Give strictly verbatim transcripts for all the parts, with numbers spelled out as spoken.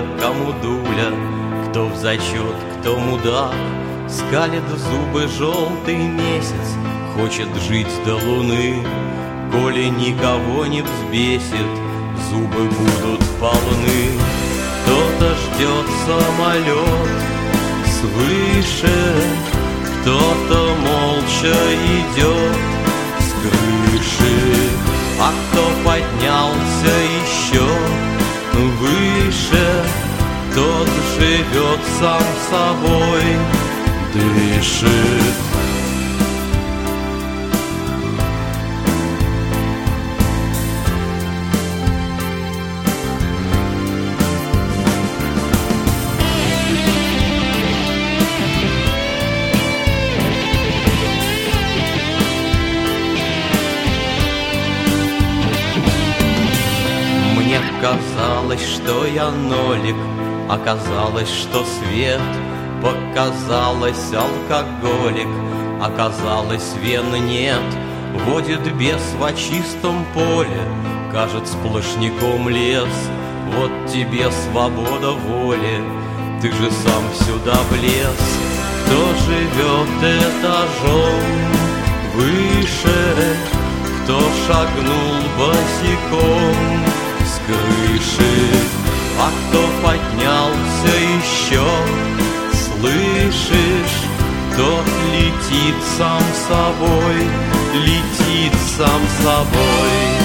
кому дуля, кто в зачет, кто мудак. Скалит зубы желтый месяц, хочет жить до луны. Коли никого не взбесит, зубы будут полны. Кто-то ждет самолет свыше, кто-то молча идет с крыши, а кто поднялся еще выше, тот живет сам собой, дышит. Мне казалось, что я нолик, оказалось, что свет. Показалось, алкоголик, оказалось, вен нет. Водит бес в чистом поле, кажет сплошняком лес. Вот тебе свобода воли, ты же сам сюда влез. Кто живет этажом выше, кто шагнул босиком с крыши, а кто поднялся еще, слышишь, тот летит сам собой, летит сам собой.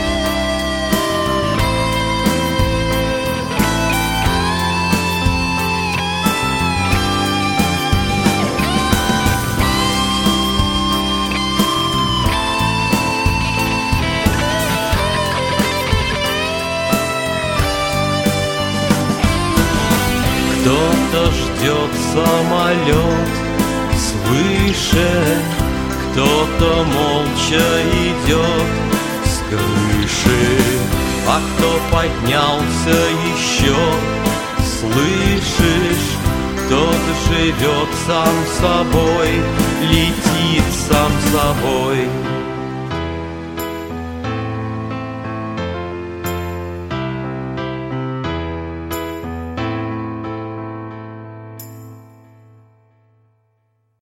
Кто-то ждет самолет свыше, кто-то молча идет с крыши, а кто поднялся еще, слышишь, тот живет сам собой, летит сам собой.